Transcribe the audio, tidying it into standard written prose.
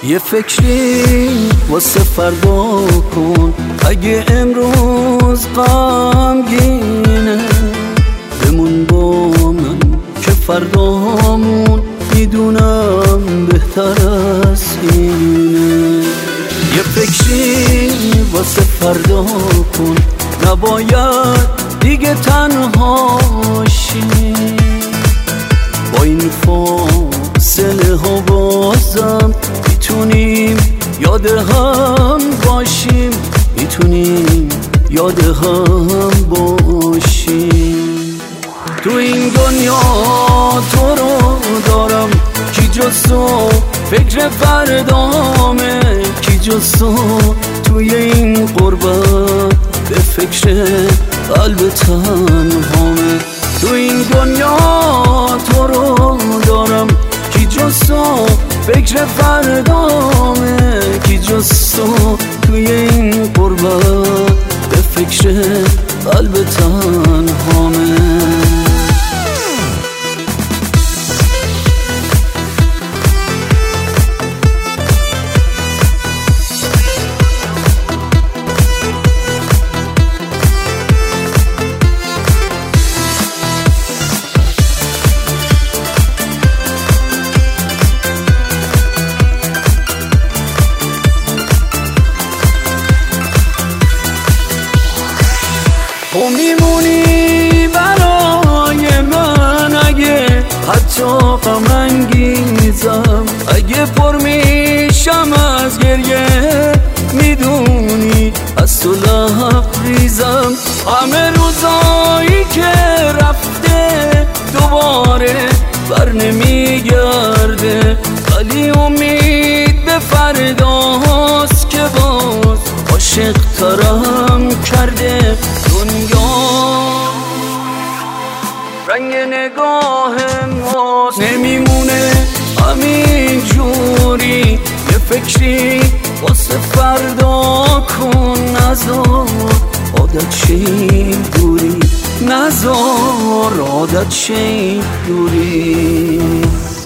یه فکری واسه فردا کن، اگه امروز غمگینه بمون با من که فردامون میدونم بهتر از اینه. یه فکری واسه فردا کن، نباید دیگه تنها شی، با این فاصله ها بازم میتونیم یاد هم باشیم، میتونیم یاد هم باشیم. تو این دنیا تو رو دارم، کی جز تو فکر فردامه، کی جز تو توی این غربت به فکر قلب تنهامه. تو این دنیا تو رو دارم، کی جز تو فکر فردامه، کی جز تو توی این غربت به فکر قلب تنهامه. تو میمونی برای من، اگه حتی غم انگیزم، اگه پر میشم از گریه میدونی از تو لبریزم. همه روزایی که رفته دوباره بر نمیگرده، ولی امید به فرداست که باز عاشق ترم کرده دنیا. رنگ نگاه ماست نمیمونه همین جوری، یه فکری واسه فردا کن، نذار عادت شه دوری، نذار عادت شه دوری.